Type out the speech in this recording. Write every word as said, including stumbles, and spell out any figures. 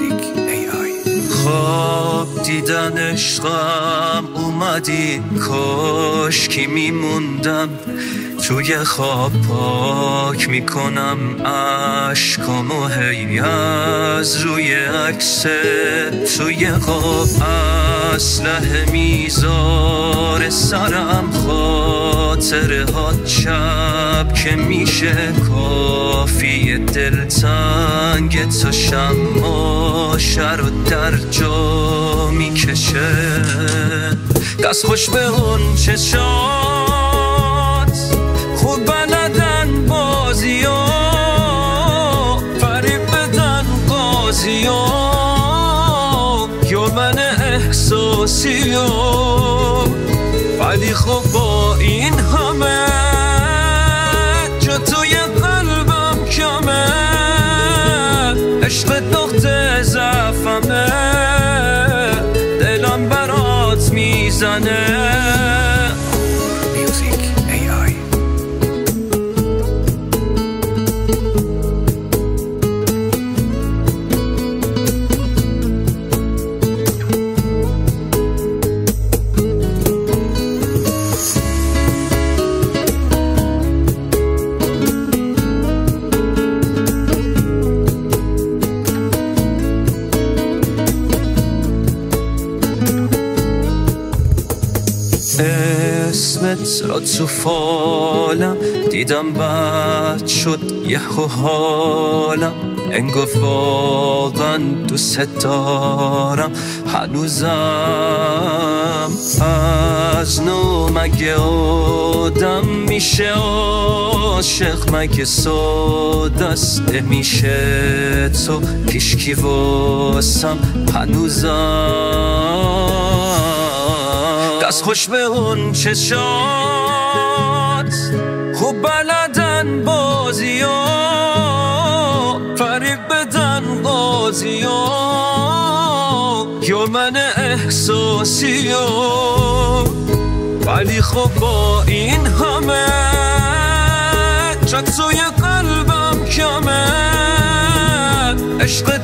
خواب دیدن عشقم اومدی، کاش کی میموندم توی خواب پاک میکنم عشقامو هی از روی عکس توی خواب، اسلحه میذاره سرم خاطره ها شب که میشه کافی دلتنگ تا شماشه رو در جا میکشه. دست خوش به اون چشات خوب بلدن بازی ها، فریب بدن قاضی ها، یومن احساسی ها، ولی خب با این همه جا توی قلبم کمه، عشق نقطه ضعفمه، دلم برات میزنه. اسمت را تو فالم دیدم بد شد یه حالم، انگار واقعا دوست دارم هنوزم. از نو مگه آدم میشه عاشق، مگه سادست میشه تو پیشکی واسم هنوزم. دست خوش به اون چشات خوب بلدن بازی ها، فریب بدن قاضی ها، یومن احساسی ها، ولی خب با این همه جا توی قلبم کمه، عشق